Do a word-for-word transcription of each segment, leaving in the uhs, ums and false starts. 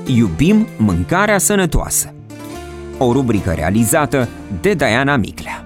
Iubim mâncarea sănătoasă. O rubrică realizată de Diana Miclea.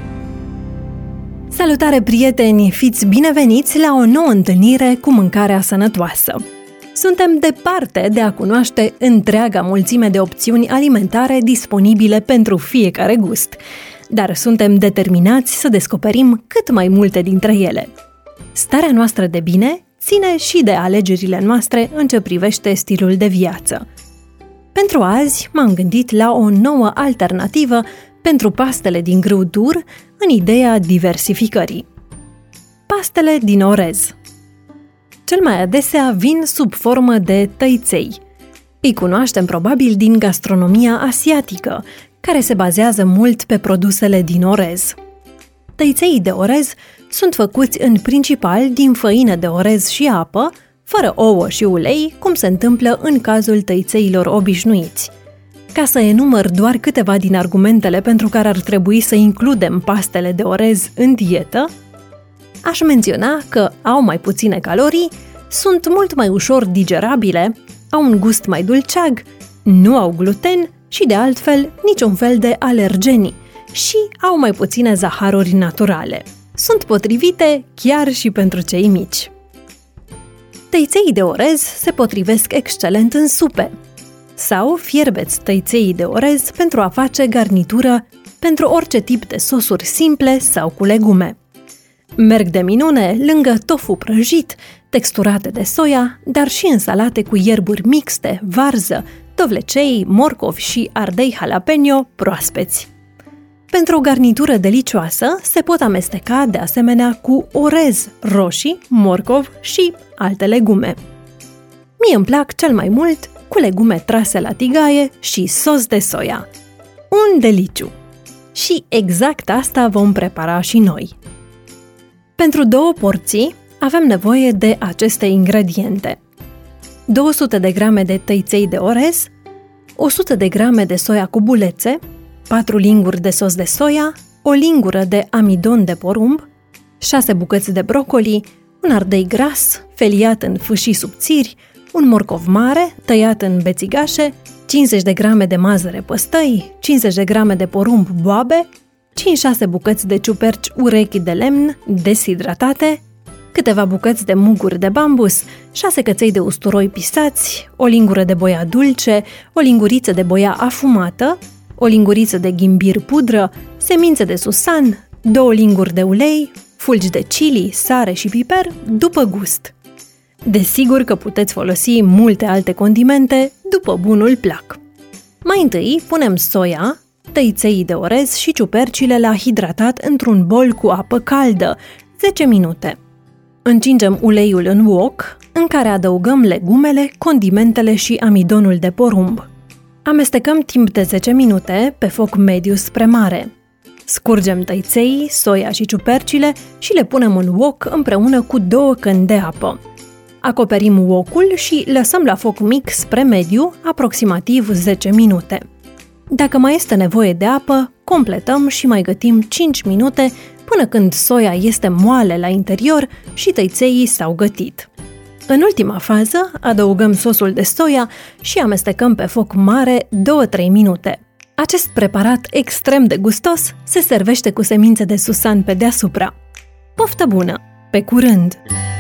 Salutare, prieteni! Fiți bineveniți la o nouă întâlnire cu mâncarea sănătoasă. Suntem departe de a cunoaște întreaga mulțime de opțiuni alimentare disponibile pentru fiecare gust, dar suntem determinați să descoperim cât mai multe dintre ele. Starea noastră de bine ține și de alegerile noastre în ce privește stilul de viață. Pentru azi m-am gândit la o nouă alternativă pentru pastele din grâu dur în ideea diversificării. Pastele din orez. Cel mai adesea vin sub formă de tăiței. Îi cunoaștem probabil din gastronomia asiatică, care se bazează mult pe produsele din orez. Tăiței de orez sunt făcuți în principal din făină de orez și apă, fără ouă și ulei, cum se întâmplă în cazul tăițeilor obișnuiți. Ca să enumăr doar câteva din argumentele pentru care ar trebui să includem pastele de orez în dietă, aș menționa că au mai puține calorii, sunt mult mai ușor digerabile, au un gust mai dulceag, nu au gluten și, de altfel, niciun fel de alergeni și au mai puține zaharuri naturale. Sunt potrivite chiar și pentru cei mici. Tăiței de orez se potrivesc excelent în supe. Sau fierbeți tăiței de orez pentru a face garnitură pentru orice tip de sosuri simple sau cu legume. Merg de minune lângă tofu prăjit, texturate de soia, dar și în salate cu ierburi mixte, varză, dovlecei, morcovi și ardei jalapeno proaspeți. Pentru o garnitură delicioasă se pot amesteca de asemenea cu orez, roșii, morcov și alte legume. Mie îmi plac cel mai mult cu legume trase la tigaie și sos de soia. Un deliciu! Și exact asta vom prepara și noi. Pentru două porții avem nevoie de aceste ingrediente: două sute de grame de tăiței de orez, o sută de grame de soia cu bulețe, patru linguri de sos de soia, o lingură de amidon de porumb, șase bucăți de brocoli, un ardei gras, feliat în fâșii subțiri, un morcov mare, tăiat în bețigașe, cincizeci de grame de mazăre păstăi, cincizeci de grame de porumb boabe, cinci șase bucăți de ciuperci urechi de lemn deshidratate, câteva bucăți de muguri de bambus, șase căței de usturoi pisați, o lingură de boia dulce, o linguriță de boia afumată, o linguriță de ghimbir pudră, semințe de susan, două linguri de ulei, fulgi de chili, sare și piper, după gust. Desigur că puteți folosi multe alte condimente după bunul plac. Mai întâi punem soia, tăiței de orez și ciupercile la hidratat într-un bol cu apă caldă, zece minute. Încingem uleiul în wok, în care adăugăm legumele, condimentele și amidonul de porumb. Amestecăm timp de zece minute pe foc mediu spre mare. Scurgem tăiței, soia și ciupercile și le punem în wok împreună cu două căni de apă. Acoperim wokul și lăsăm la foc mic spre mediu aproximativ zece minute. Dacă mai este nevoie de apă, completăm și mai gătim cinci minute până când soia este moale la interior și tăiței s-au gătit. În ultima fază, adăugăm sosul de soia și amestecăm pe foc mare două-trei minute. Acest preparat extrem de gustos se servește cu semințe de susan pe deasupra. Poftă bună! Pe curând!